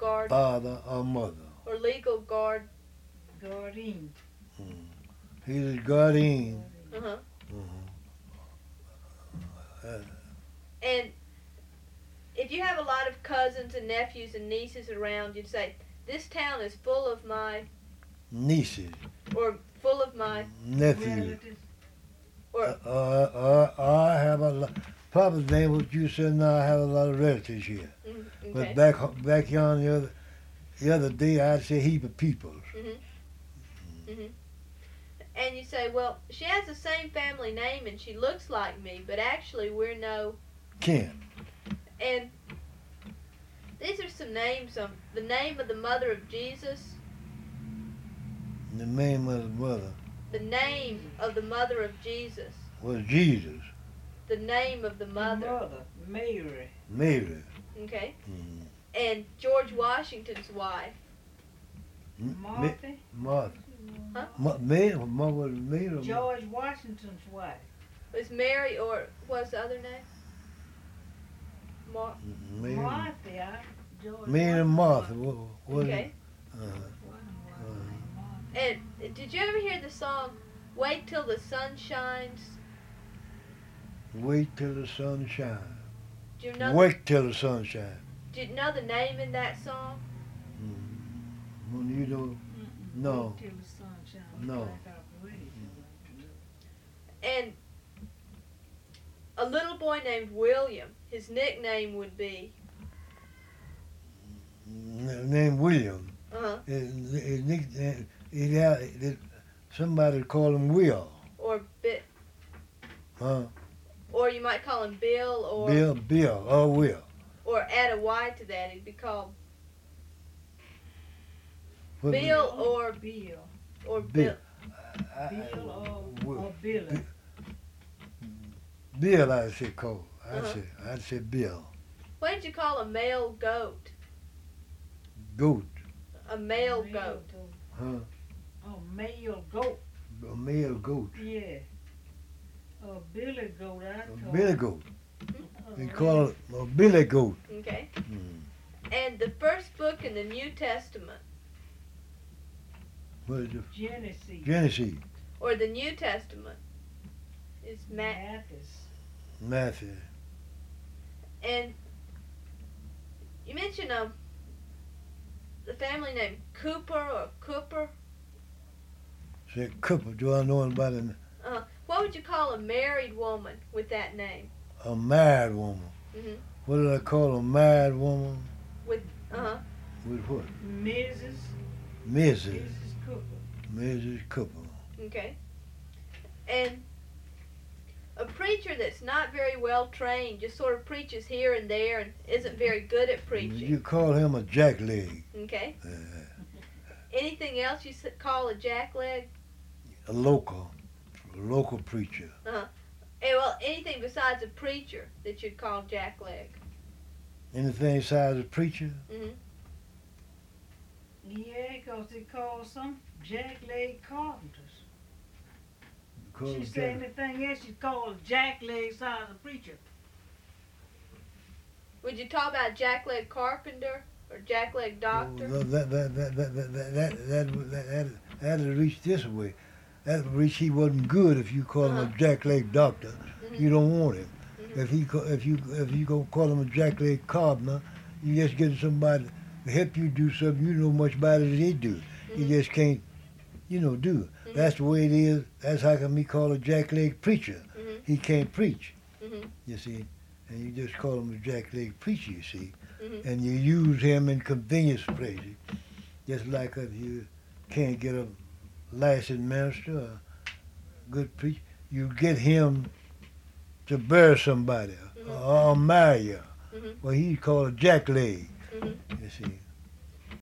guard father or mother. or legal guard. Guardian. Mm. He's a guardian. Uh-huh. Uh, And if you have a lot of cousins and nephews and nieces around, you'd say, this town is full of my, nieces, or full of my, nephews. Relatives. or, I have a lot. Papa's name was you said. Now I have a lot of relatives here. okay. But back on the other day, I'd say heap of people. And you say, well, she has the same family name and she looks like me, but actually we're no. Ken. And these are some names. The name of the mother of Jesus. The name of the mother The name of the mother of Jesus. was Jesus. The name of the mother. Mother. Mary. Mary. Okay. Mm. And George Washington's wife. Martha. Martha. Huh? Mary was Mary. George Washington's wife. Was Mary, or what's the other name? Mary. Martha. George Mary and Martha. What, Okay. And did you ever hear the song, Wait Till the Sun Shines? Wait till the sun shines. Do you know, Wait till the sun shines. do you know the name in that song? When you don't. No. Wait till the sun shines. No. Like our wedding. And a little boy named William, his nickname would be, Named William. uh-huh, His nickname. Somebody called him Will. or Bit, Huh? or you might call him Bill, or Bill, or Will. or add a Y to that, he'd be called What- Bill or Bill. Bill. Bill Will. or Billy. Bill, I say call. Uh-huh. I'd say Bill. What did you call a male goat? Goat. A male goat. Huh? Oh, male goat. A male goat. Yeah. A billy goat, I A call billy it. goat. Oh, They call it a billy goat. Okay. Mm. And the first book in the New Testament, What is it? Genesis. Genesis. or the New Testament, is Mathis. Matthew. And you mentioned the family name Cooper or Cooper. Say Cooper. Do I know anybody? What would you call a married woman with that name? A married woman. Mhm. What did I call a married woman? Uh-huh. With what? Mrs. Mrs. Mrs. Cooper. Mrs. Cooper. Okay. And a preacher that's not very well trained, just sort of preaches here and there and isn't very good at preaching. You call him a jackleg. Okay. Uh, Anything else you call a jackleg? a local preacher. Well, anything besides a preacher that you'd call jackleg. Anything besides a preacher? Mhm. Yeah, 'cause they call some jackleg carpenters. Call She him say anything else, she call a jackleg size of preacher. Would you talk about jackleg carpenter or jackleg doctor? Oh, that'll reach this way. That'll reach he wasn't good if you call him a jackleg doctor. You don't want him. If you go call him a jackleg carpenter, you just get somebody to help you do something you know much better than they do. You just can't, do it. That's the way it is. That's how come he called a jackleg preacher. He can't preach, you see. And you just call him a jackleg preacher, you see. And you use him in convenience places. Just like if you can't get a licensed minister, a good preacher, you get him to bury somebody or marry you. Well, he's called a jackleg, you see.